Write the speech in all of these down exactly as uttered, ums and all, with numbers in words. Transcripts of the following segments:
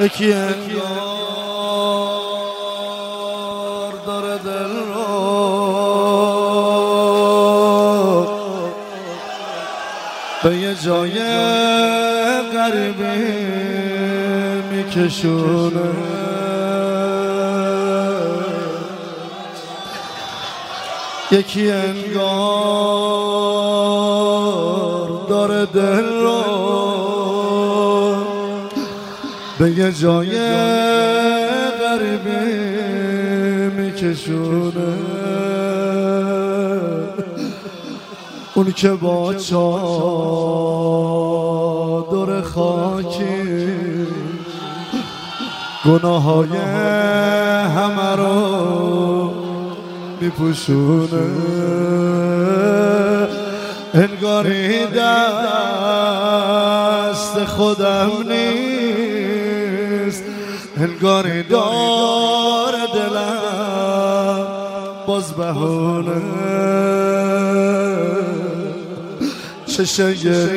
یکی انگار داره دل رو به یه جای غریبی میکشونه. یکی انگار داره دل رو به یه جای غریبی میکشونه. اون که با چادر خاکی گناههای همه رو میپوشونه. انگاری دست خودم نیست، انگاری دار دلم باز بهونه. چشم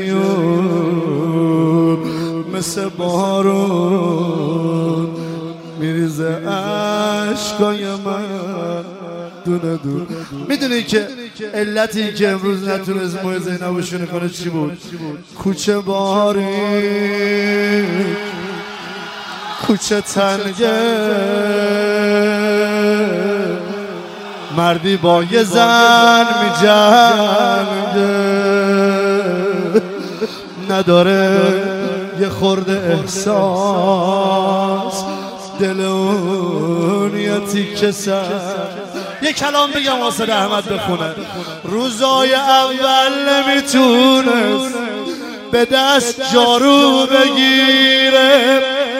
گریون مثل بارون میریزه عشقای من دونه دونه. میدونی که علتی که امروز نتونست موی زینبو شونه کنه چی بود؟ کوچه باری، کوچه تنگه، مردی با یه زن میجنگه، نداره یه خورده احساس، دل اون یه تیکه سر. یه کلام بگم واسه احمد بخونه. روزای اول نمیتونست به دست جارو بگیره،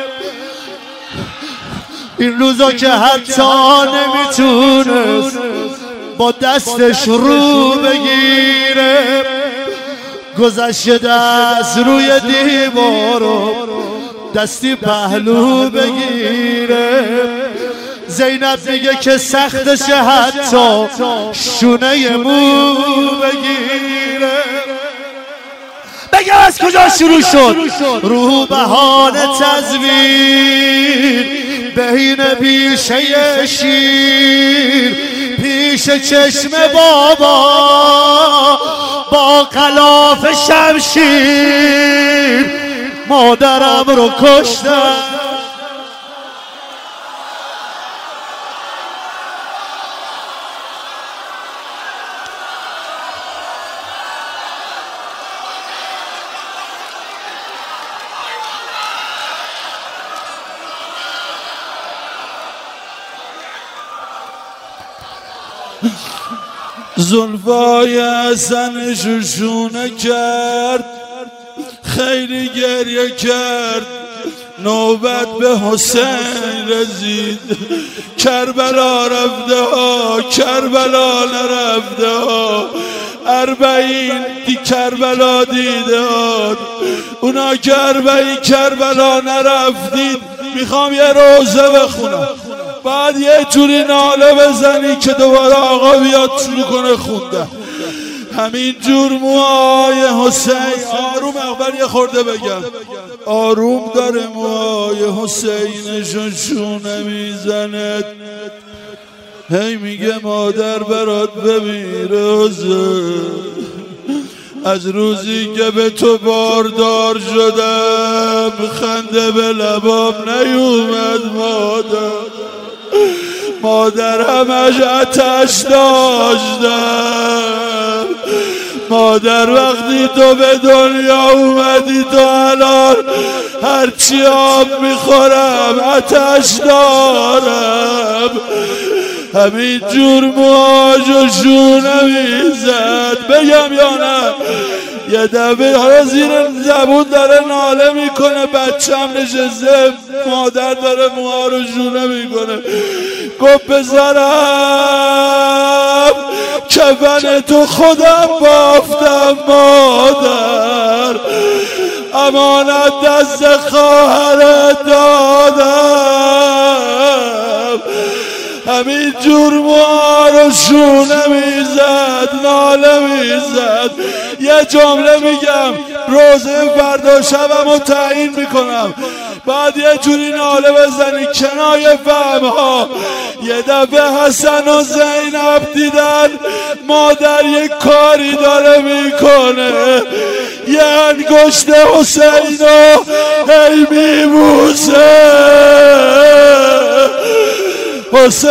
این روزا که حتی نمیتونست با دستش رو بگیره. گذشته دست روی دیوارو دستی پهلو بگیره. زینب میگه که سختشه حتی شونه مو بگیره. بگم از کجا شروع شد؟ رو بهانه تزویر بین پیشه شیر، پیش چشم بابا با غلاف شمشیر مادرم رو کشتن. زلفای حسن شوشونه کرد، خیلی گریه کرد، نوبت به حسین رسید. کربلا رفته ها، کربلا نرفته ها، اربعین دی کربلا دیداد. اونا که اربعین کربلا نرفتید میخوام یه روزه بخونم، بعد یه جوری ناله بزنی که دوباره آقا بیاد شروع کنه خوندن. همین جور موهای حسین آروم، اول یه خورده بگم آروم داره موهای حسینشون شونه میزنه. هی میگه مادر برات بمیره از روزی که به تو باردار شدم خنده به لبام نیومد مادر. مادر همش آتش داشتم. مادر وقتی تو به دنیا اومدی تو الان هرچی آب میخورم آتش دارم. همین جور موهاشو شونه میزد. بگم یا نه؟ یه دفعه حالا زیر زبون داره ناله میکنه، بچم نشسته، مادر داره موها رو شونه میکنه. گفت بذارم کفن تو خودم بافتم مادر، امانت دست خواهرت دادم. همین جور موها رو شونه میزد، ناله میزد. یه جمله میگم، روزه فردا شبم رو تعیین میکنم، بعد یه جوری ناله بزنی کنایه فهم ها. یه دفعه حسن و زینب دیدن مادر یه کاری داره میکنه، یه انگشت حسین رو هی میبوسه. حسین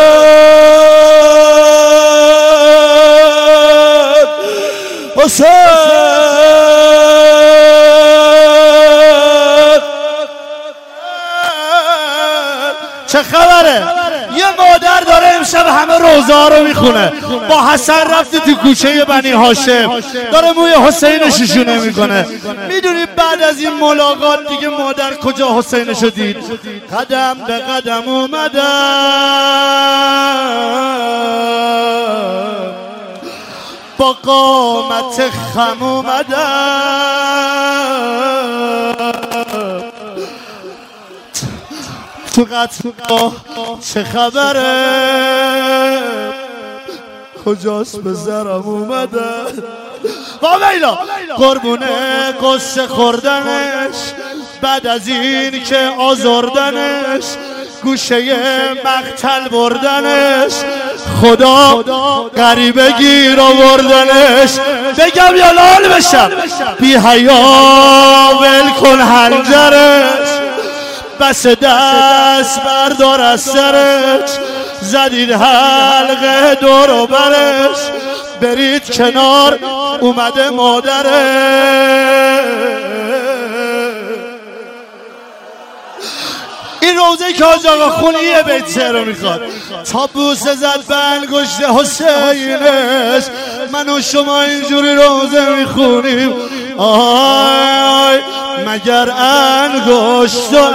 حسین چه خبره؟ یه مادر داره امشب همه روزه ها رو میخونه، با حسن رفته تو کوچه بنی هاشم داره موی حسین ششونه میکنه. میدونی بعد از این ملاقات دیگه مادر کجا حسینشو دید؟ قدم به قدم اومدم با قامت خم اومدم تو قطعا چه خبره؟ کجاست به زرم اومده؟ با میلا قربونه قصه خوردنش بعد از این که آزردنش، گوشه مقتل بردنش، خدا غریبه گیر آوردنش. بگم یا لال بشم؟ بی حیا ول کن حنجرش، بس دست بردار از سرش، زدید حلقه دور و برش، برید کنار اومده مادره. این روزه که حاج آقا خونی یه بیت سه رو میخواد، تا بوسه زد به انگشت حسینش، من و شما اینجوری روزه میخونیم. آی مگر انگشت و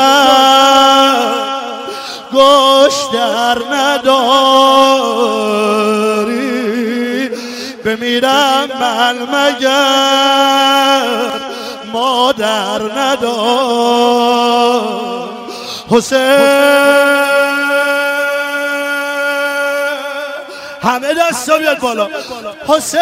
انگشت در نداری، بمیرم من مگر مادر ندار. حسین همه دستا بیاد بالا. حسین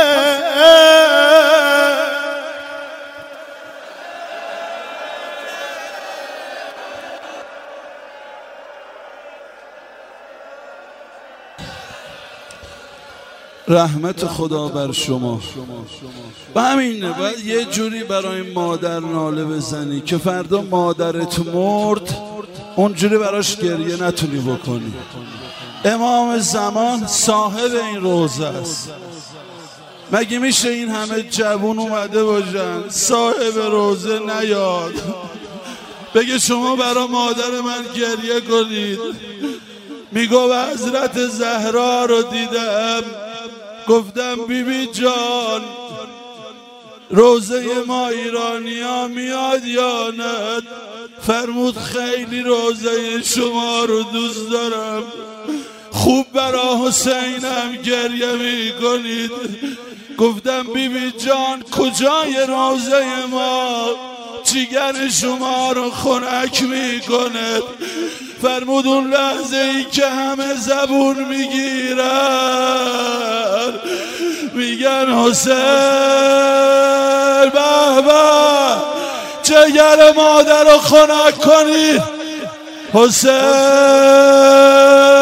رحمت خدا بر شما. و همینه، باید یه جوری برای مادر ناله بزنی که فردا مادرت مرد اونجوری براش گریه نتونی بکنی. امام زمان صاحب این روزه است. مگه میشه این همه جوون اومده باشن صاحب روزه نیاد بگه شما برای مادر من گریه کنید؟ میگو حضرت زهرا رو دیدم، گفتم بی بی جان روزه ما ایرانی ها میاد یا نه؟ فرمود خیلی روزه شما رو دوست دارم، خوب برا حسینم گریه می کنید. گفتم بی بی جان کجای روزه ما جیگر شما رو خنک می کند؟ فرمود اون لحظه ای که همه زبون میگیرن میگن حسین به به جگر مادر رو خنک کنید. حسین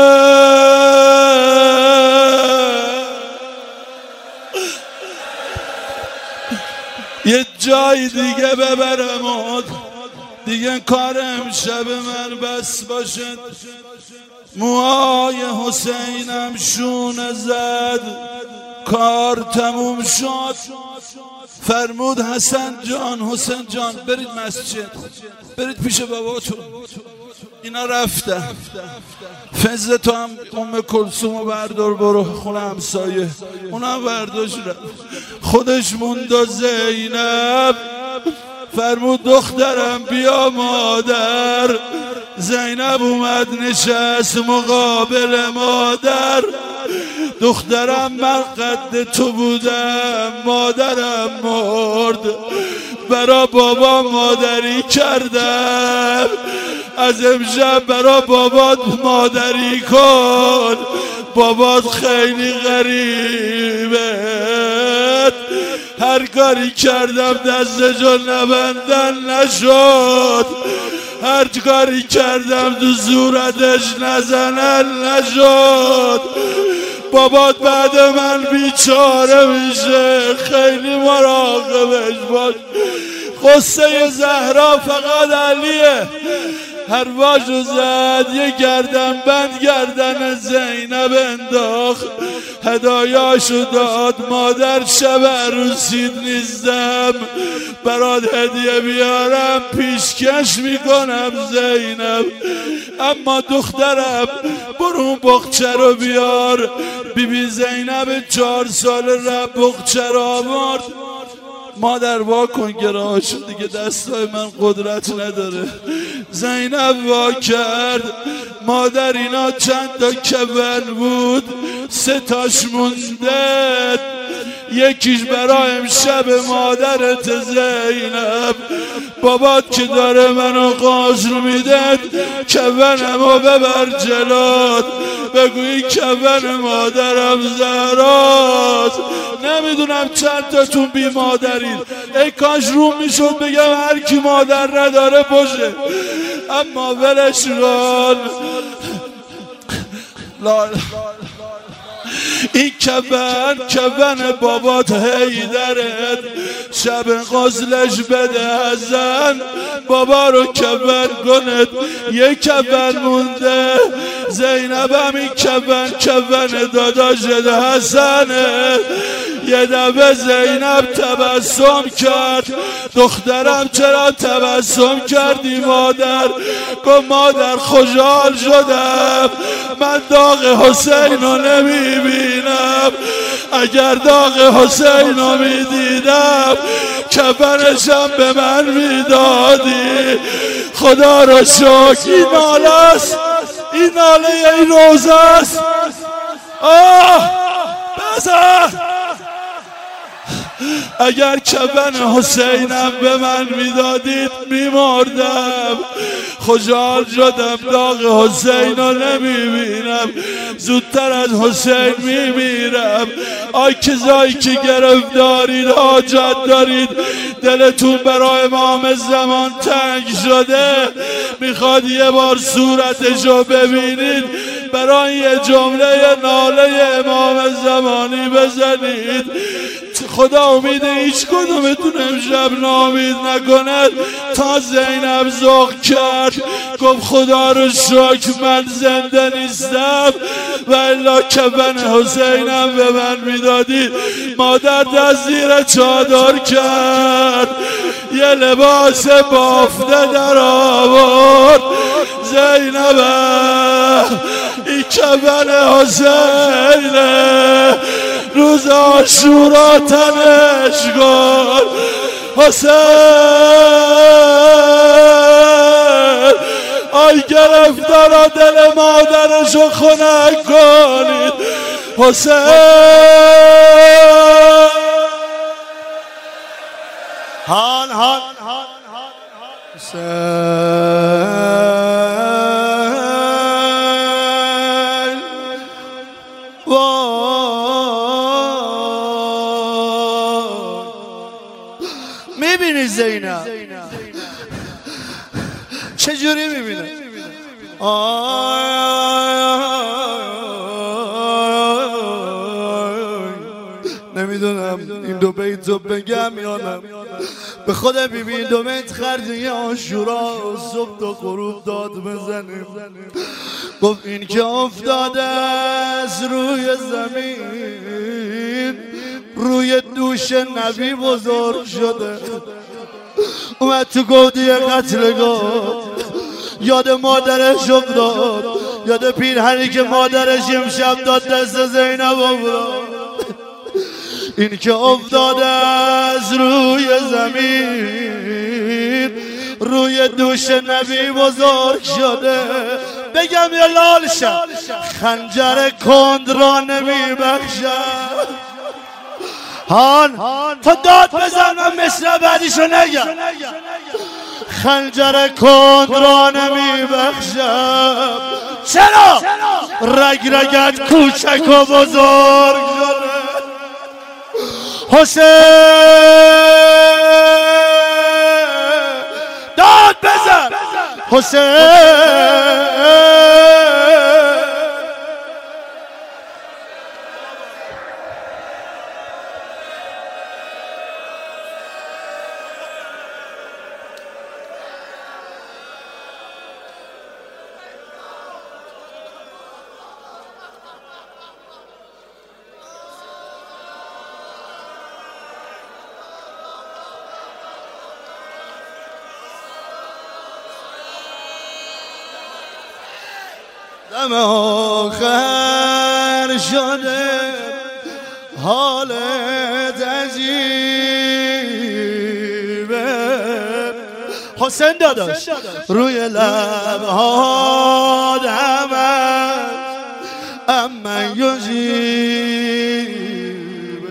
یه جای دیگه ببرم دیگه کار امشب من بس باشد. موهای حسینم شونه زد، کار تموم شد. فرمود حسن جان حسین جان برید مسجد، برید پیش باباتون. اینا رفتن. فضل تو هم ام کلثومو بردار برو خونه همسایه، اونم برداشت رفت. خودش موند و زینب فرمود دخترم بیا مادر. زینب اومد نشست مقابل مادر، دخترم من قد تو بودم مادرم مرد، برا بابا مادری کردم، از امشب برا بابات مادری کن، بابات خیلی غریبه، هر کاری کردم دستشو نبندن نشد، هر کاری کردم تو صورتش نزنن نشد، بابات بعد من بیچاره میشه، خیلی مراقبش باش. قصه زهرا فقط علیه، هر واژو زد یه گردن بند گردن زینب انداخت، هدایاشو داد مادر شب عروسیت نیستم برات هدیه بیارم پیشکش میکنم زینب، اما دخترم برو اون بخچه رو بیار. بی بی زینب چهار سال رب بخچه رو آورد. مادر وا کن گراشو دیگه دستای من قدرت نداره. زینب وا کرد، مادر اینا چند تا کفن بود، سه تاش مونده، یکیش برای امشب مادرت زینب، بابات که داره منو قاصر میده کفنمو ببر جلات، بگویی کفن مادرم زهراست. نمیدونم چند تاتون بی مادرید، ای کاش روم میشد بگم هر کی مادر نداره باشه، اما ولش کن. لا این کفن کفن بابات حیدرت، شب غسلش بده حسن، بابا رو کفن کند، یک کفن مونده. زینب هم این کفن کفن داداشت حسنه. یه دفعه زینب تبسم کرد، دخترم چرا تبسم کردی مادر؟ گفت مادر خوشحال شدم، من داغ حسین رو نمیبینم، اگر داغ حسین رو میدیدم کفنشم به من میدادی. خدا را شکر این ناله است، این ناله این روزه است. آه بزن، اگر کفن حسینم به من میدادید میمردم. خوشحال شدم داغ حسین رو نمیبینم، زودتر از حسین میمیرم. آی کسایی که گرفتارید حاجت دارید، دلتون برای امام زمان تنگ شده، میخواد یه بار صورتشو ببینید، برای یه جمله ناله امام زمانی بزنید. خدا امید هیچ کدومتون امشب ناامید نکند. تا زینب ذوق کرد گفت خدا رو شکر من زنده نیستم، و الا کفن حسینم به من میدادی. مادر دست زیر چادر کرد، یه لباس بافته در آورد. زینب این کفن حسینه، روز عاشورا تنش کن. حسین آی گرفتارا دل مادرشو خنک کنید. حسین هان هان حسین میبینی زینب چجوری میبینه؟ نمیدونم این دو بیتو بگم یا نه. به خدا بیبی دو بیت خرج عاشورا صبح تا غروب داد بزنیم. گفت این که افتاده از روی زمین، روی دوش نبی بزرگ شده. اومد تو گودی قتلگاه، یاد مادرش افتاد، یاد پیرهنی که مادرش امشب داد دست زینب افتاد. این که افتاده از روی زمین، روی دوش نبی بزرگ شده. بگم یا لال شم خنجر کند را نمی بخشم هان تا داد بزن من مصر بعدیشو نگم خنجر کند را نمی بخشم چرا رگ رگت کوچک و بزرگ حسین داد بزن حسین دم آخر شده حالت عجیبه حسین داداش روی لبها دمت اما یجیبه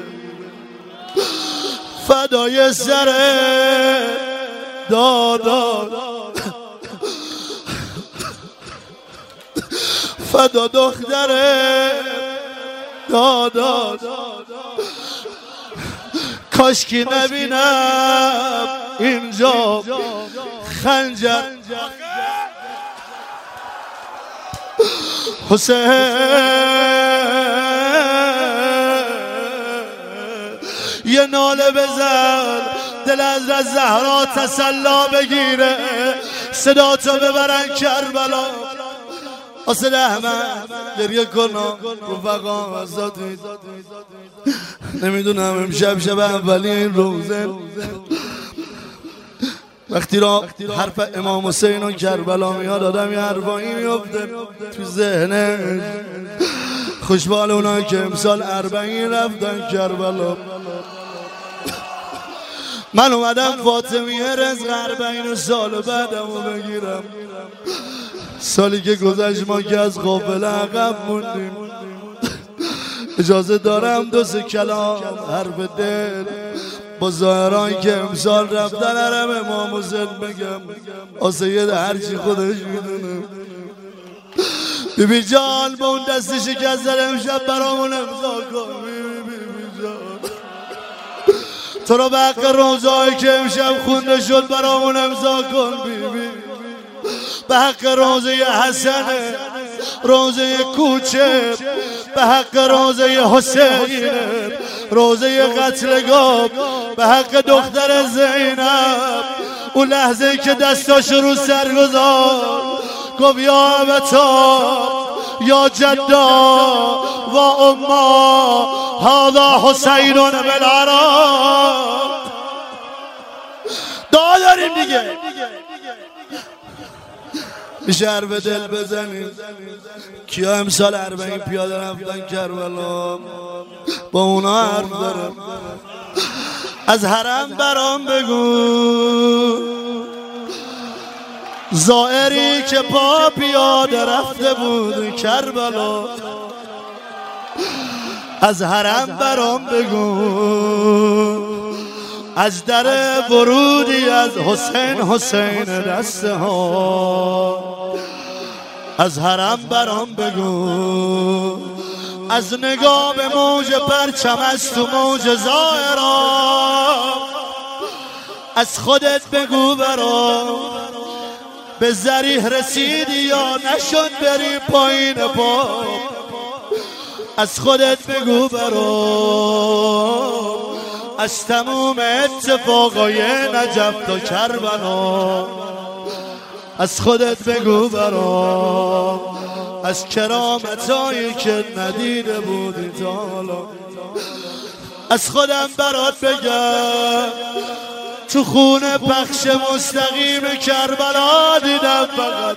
فدای سر داداد فدا دختره داداد کاشکی نبینم اینجا خنجر حسین یه ناله بزن دل از زهرا تسلا بگیره صدا تو ببرن کربلا آسد احمد گریه کنم رفقام ازادید نمیدونم امشب شب اولی این روزه وقتی را حرف امام حسین و کربلا میاد آدم یه حرفایی میفته تو ذهنش خوشبال اونایی که امسال اربعین رفتن کربلا من اومدم فاطمیه رزق اربعین سال بعدمو بگیرم سالی که گذشت ما که از قافله عقب موندیم اجازه دارم دو سه کلام حرف دل با ظاهرانی که امسال رفتن حرم امام حسین بگم آسید هرچی خودش میدونه بی بی جان با اون دستی شکست در امشب برامون امضا کن بی بی بی جان تو رو به حق روزایی که امشب خونده شد برامون امضا کن بی بی به حق روزه حسن روزه کوچه به حق روزه حسین روزه قتلگاه به حق دختر زینب اون لحظه که دستاش رو سر گذار گفت یا ابتا یا جدا و اما هذا حسین بالعراق دعا داریم دیگه میشه حرف دل بزنیم کیا امسال اربعین پیاده رفتن کربلا با اونا حرف دارم از حرم برام بگو زائری که پا پیاده رفته بود کربلا از حرم برام بگو از در ورودی از حسین حسین دسته ها از حرم برام بگو از نگاه به موج پرچم از تو موج ظاهرا از خودت بگو برام به ذریح رسیدی یا نشد بری پایین پا از خودت بگو برام از تموم اتفاقای نجف تا کربلا از خودت بگو برام از کرامتایی که ندیده بودی تا حالا از خودم برات بگم تو خونه پخش مستقیم کربلا دیدم فقط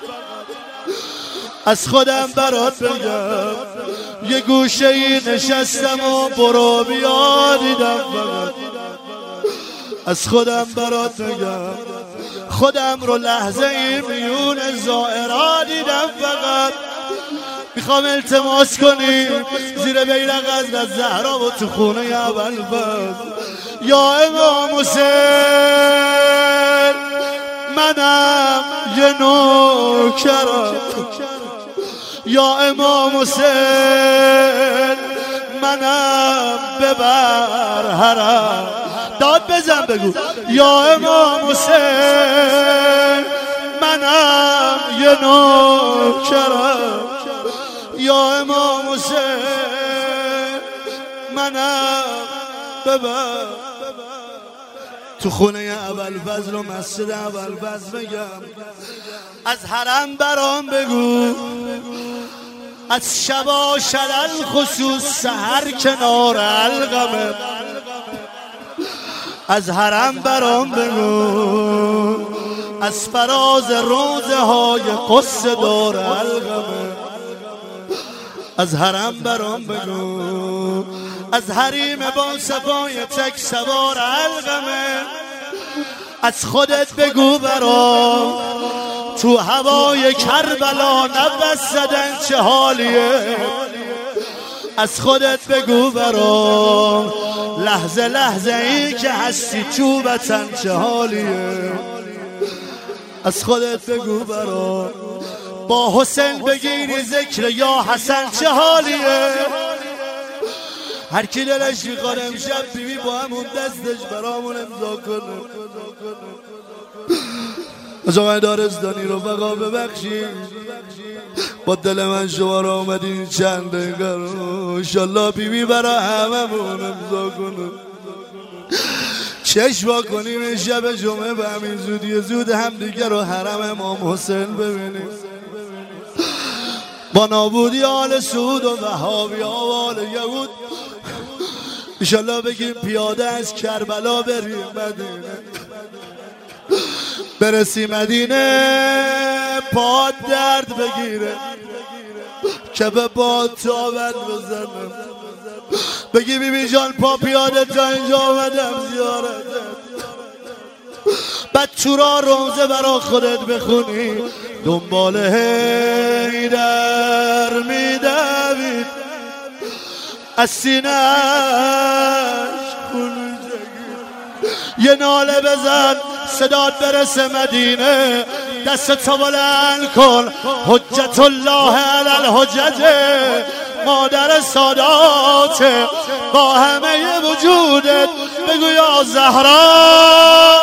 از خودم برات بگم یه گوشه ای نشستم و برو بیا دیدم فقط از خودم برات بگم خودم رو لحظه ای میون زائرا دیدم فقط میخوام التماس کنی زیر بیرق حضرت زهرا و تو خونه ابوالفضل یا امام حسین منم یه نوکرم یا امام حسین منم ببر حرم داد بزن بگو یا امام حسین منم یه نوکرم یا امام حسین منم ببر تو خونه ابوالفضل و مسجد ابوالفضل بگم از حرم برام بگو از شبا شلل خصوص سحر کنار القمه از حرم برام بگو از فراز روزه های قصه دار القمه از حرم برام بگو از حریم با صفای تک سوار القمه از خودت بگو برام تو هوای کربلا نبض زدن چه حالیه از خودت بگو برام لحظه لحظه ای که هستی تو وطن چه حالیه از خودت بگو برام با حسین بگیری ذکر یا حسن چه حالیه هر کی دلش میخواد امشب بیبی با همون دستش برامون امضا کنه از آقای دارستانی رو فقا ببخشید با دل من شما رو آمدین چند دقیقه رو انشالله بیبی برا هممون امضا کنه چشم وا کنیم شب جمعه به همین زودی زود هم دیگه رو حرم امام حسین ببینیم با نابودی آل سعود و وهابی ها و آل یهود انشالله بگیم پیاده از کربلا بریم مدینه برسی مدینه پاد درد بگیره که به باد تابت بزنم بگی بی بی جان پا پیاده تا اینجا آمدم زیارتت بعد چورا روزه برا خودت بخونی دنبال حیدر میدوید از سینه‌اش خون یه ناله بزن صدات برسه مدینه دست تو بلند کن حجت الله علی الحجج مادر سادات با همه وجودت بگو یا زهرا